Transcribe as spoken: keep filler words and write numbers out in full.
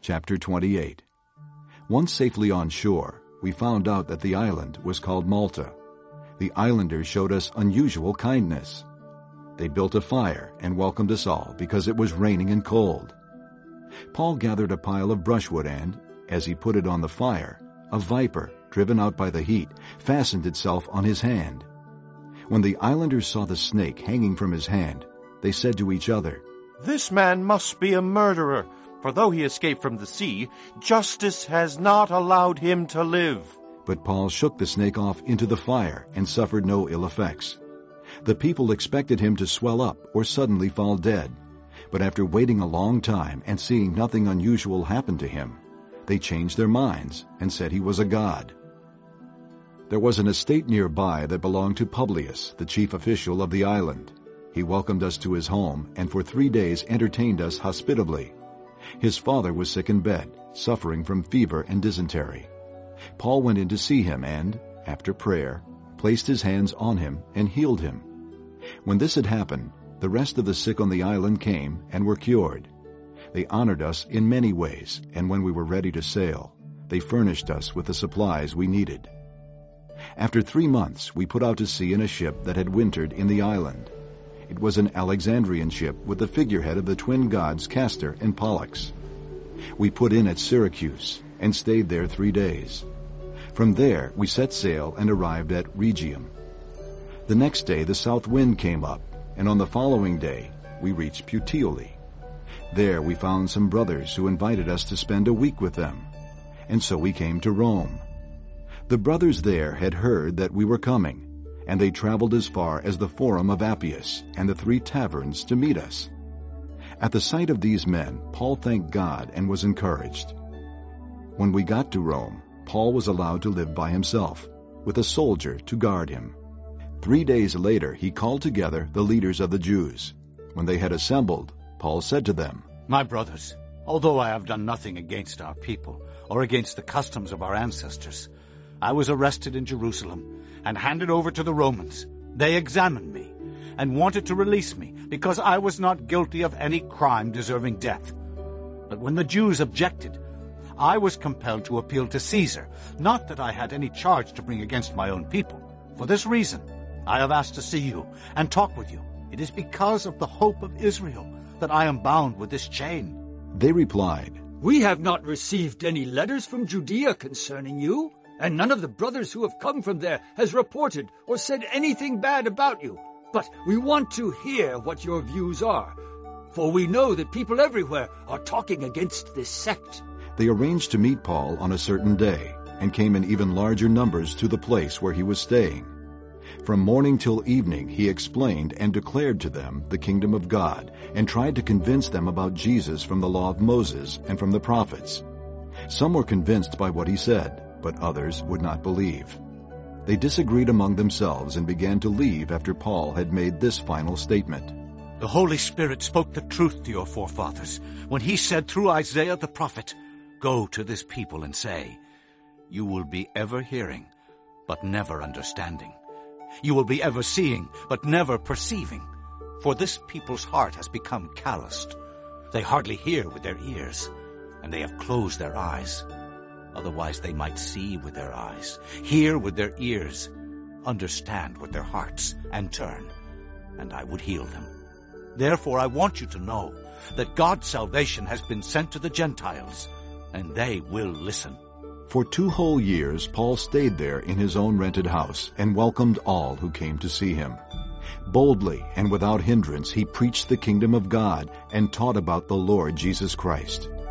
Chapter twenty-eight. Once safely on shore, we found out that the island was called Malta. The islanders showed us unusual kindness. They built a fire and welcomed us all because it was raining and cold. Paul gathered a pile of brushwood and, as he put it on the fire, a viper, driven out by the heat, fastened itself on his hand. When the islanders saw the snake hanging from his hand, they said to each other, "This man must be a murderer, for though he escaped from the sea, justice has not allowed him to live." But Paul shook the snake off into the fire and suffered no ill effects. The people expected him to swell up or suddenly fall dead, but after waiting a long time and seeing nothing unusual happen to him, they changed their minds and said he was a god. There was an estate nearby that belonged to Publius, the chief official of the island. He welcomed us to his home and for three days entertained us hospitably. His father was sick in bed, suffering from fever and dysentery. Paul went in to see him and, after prayer, placed his hands on him and healed him. When this had happened, the rest of the sick on the island came and were cured. They honored us in many ways, and when we were ready to sail, they furnished us with the supplies we needed. After three months, we put out to sea in a ship that had wintered in the island. It was an Alexandrian ship with the figurehead of the twin gods Castor and Pollux. We put in at Syracuse and stayed there three days. From there we set sail and arrived at Rhegium. The next day the south wind came up, and on the following day we reached Puteoli. There we found some brothers who invited us to spend a week with them, and so we came to Rome. The brothers there had heard that we were coming, and they traveled as far as the Forum of Appius and the Three Taverns to meet us. At the sight of these men, Paul thanked God and was encouraged. When we got to Rome, Paul was allowed to live by himself, with a soldier to guard him. Three days later he called together the leaders of the Jews. When they had assembled, Paul said to them, "My brothers, although I have done nothing against our people or against the customs of our ancestors, I was arrested in Jerusalem and handed over to the Romans. They examined me and wanted to release me because I was not guilty of any crime deserving death. But when the Jews objected, I was compelled to appeal to Caesar, not that I had any charge to bring against my own people. For this reason, I have asked to see you and talk with you. It is because of the hope of Israel that I am bound with this chain." They replied, "We have not received any letters from Judea concerning you, and none of the brothers who have come from there has reported or said anything bad about you. But we want to hear what your views are, for we know that people everywhere are talking against this sect." They arranged to meet Paul on a certain day, and came in even larger numbers to the place where he was staying. From morning till evening he explained and declared to them the kingdom of God, and tried to convince them about Jesus from the law of Moses and from the prophets. Some were convinced by what he said, but others would not believe. They disagreed among themselves and began to leave after Paul had made this final statement. "The Holy Spirit spoke the truth to your forefathers when he said through Isaiah the prophet, 'Go to this people and say, you will be ever hearing, but never understanding. You will be ever seeing, but never perceiving. For this people's heart has become calloused. They hardly hear with their ears, and they have closed their eyes. Otherwise they might see with their eyes, hear with their ears, understand with their hearts, and turn, and I would heal them. Therefore I want you to know that God's salvation has been sent to the Gentiles, and they will listen.'" For two whole years Paul stayed there in his own rented house and welcomed all who came to see him. Boldly and without hindrance he preached the kingdom of God and taught about the Lord Jesus Christ.